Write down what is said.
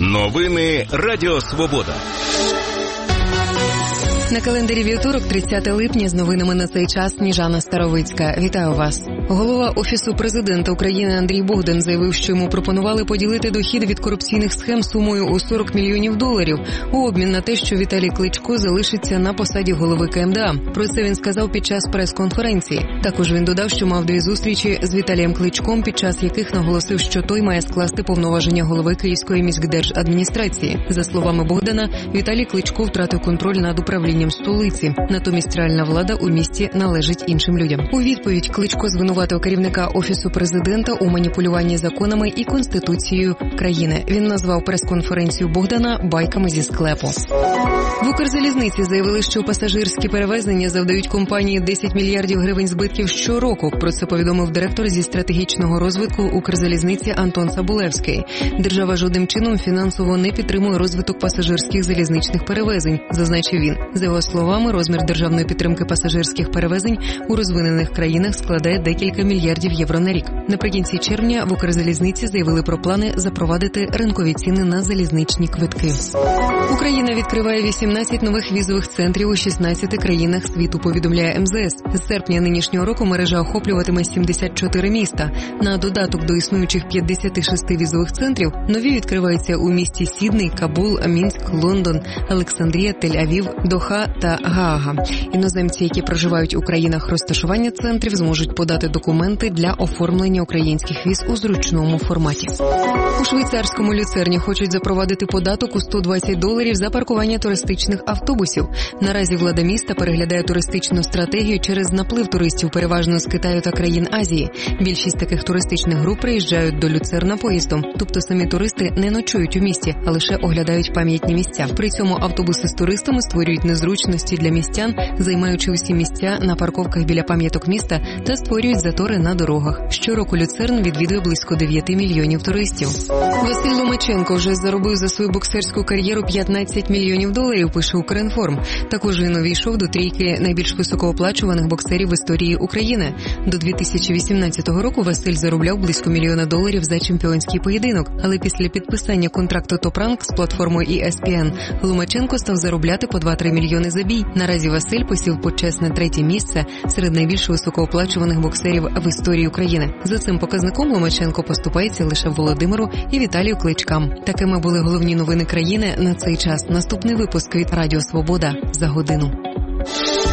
Новини Радіо Свобода. На календарі вівторок, 30 липня, з новинами на цей час Сніжана Старовицька. Вітаю вас. Голова Офісу Президента України Андрій Богдан заявив, що йому пропонували поділити дохід від корупційних схем сумою у $40 мільйонів у обмін на те, що Віталій Кличко залишиться на посаді голови КМДА. Про це він сказав під час прес-конференції. Також він додав, що мав 2 зустрічі з Віталієм Кличком, під час яких наголосив, що той має скласти повноваження голови Київської міськдержадміністрації. За словами Богдана, Віталій Кличко втратив контроль над управлінням столиці. Натомість реальна влада у місті належить іншим людям. У відповідь Кличко звинуватив керівника Офісу Президента у маніпулюванні законами і Конституцією країни. Він назвав прес-конференцію Богдана байками зі склепу. В Укрзалізниці заявили, що пасажирські перевезення завдають компанії 10 мільярдів гривень збитків щороку. Про це повідомив директор зі стратегічного розвитку Укрзалізниці Антон Цабулевський. Держава жодним чином фінансово не підтримує розвиток пасажирських залізничних перевезень, зазначив він. За його словами, розмір державної підтримки пасажирських перевезень у розвинених країнах складає декілька мільярдів євро на рік. Наприкінці червня в Укрзалізниці заявили про плани запровадити ринкові ціни на залізничні квитки. Україна відкриває 18 нових візових центрів у 16 країнах світу, повідомляє МЗС. З серпня нинішнього року мережа охоплюватиме 74 міста. На додаток до існуючих 56 візових центрів, нові відкриваються у місті Сідней, Кабул, Мінськ, Лондон, Олександрія, Тель-Авів, Доха та Гаага. Іноземці, які проживають у країнах розташування центрів, зможуть подати документи для оформлення українських віз у зручному форматі. У швейцарському Люцерні хочуть запровадити податок у $120 за паркування туристичних автобусів. Наразі влада міста переглядає туристичну стратегію через наплив туристів, переважно з Китаю та країн Азії. Більшість таких туристичних груп приїжджають до Люцерна поїздом. Тобто самі туристи не ночують у місті, а лише оглядають пам'ятні місця. При цьому автобуси з туристами створюють незручності для містян, займаючи усі місця на парковках біля пам'яток міста та створюють затори на дорогах. Щороку Люцерн відвідує близько 9 мільйонів туристів. Василь Ломаченко вже заробив за свою боксерську кар'єру $15 мільйонів, пише Укрінформ. Також він увійшов до трійки найбільш високооплачуваних боксерів в історії України. До 2018 року Василь заробляв близько $1 мільйона за чемпіонський поєдинок, але після підписання контракту Top Rank з платформою ESPN Ломаченко став заробляти по 2-3 мільйони за бій. Наразі Василь посів почесне 3-те місце серед найбільш високооплачуваних боксерів в історії України. За цим показником Ломаченко поступається лише Володимиру і Віталію Кличкам. Такими були головні новини країни на цей час. Наступний випуск від Радіо Свобода за годину.